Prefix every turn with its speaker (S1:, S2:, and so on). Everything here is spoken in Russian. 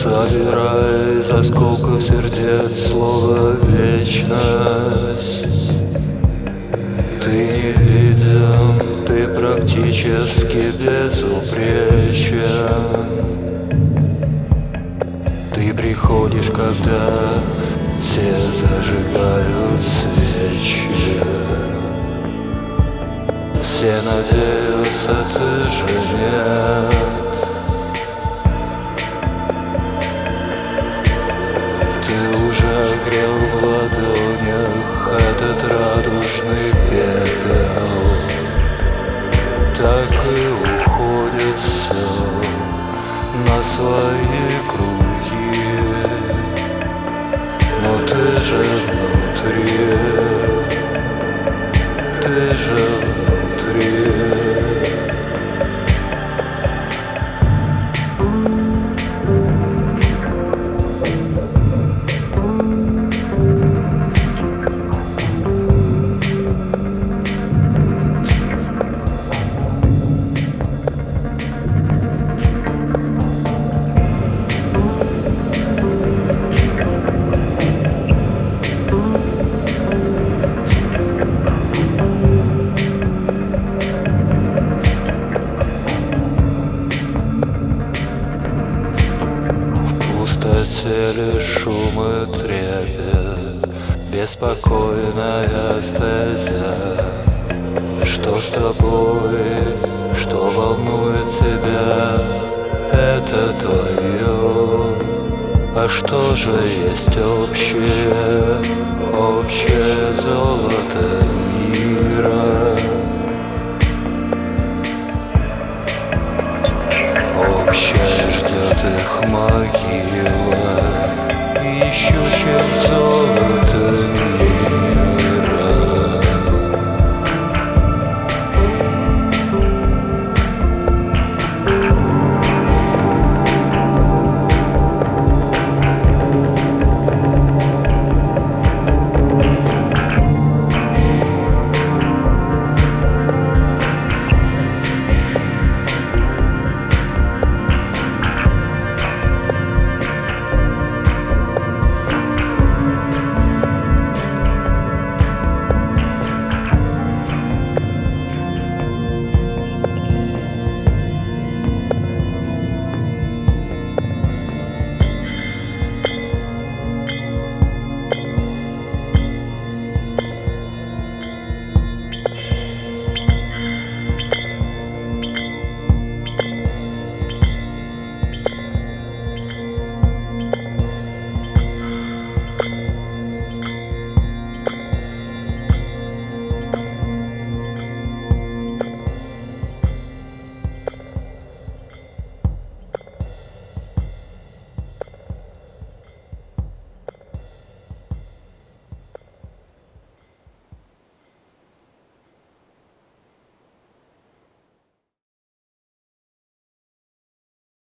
S1: Собирая из осколков сердец слово вечность. Ты не виден, ты практически безупречен. Ты приходишь, когда все зажигают свечи. Все надеются, ты же нет. Ты уже грел в ладонях этот радужный пепел. Так и уходит все на свои круги. Но ты же внутри, ты же внутри. Лишь шум и трепет, беспокойная стезя. Что с тобой, что волнует тебя, это твое. А что же есть общее, общее золото мира? Общее ждет их могила, ищущих золото.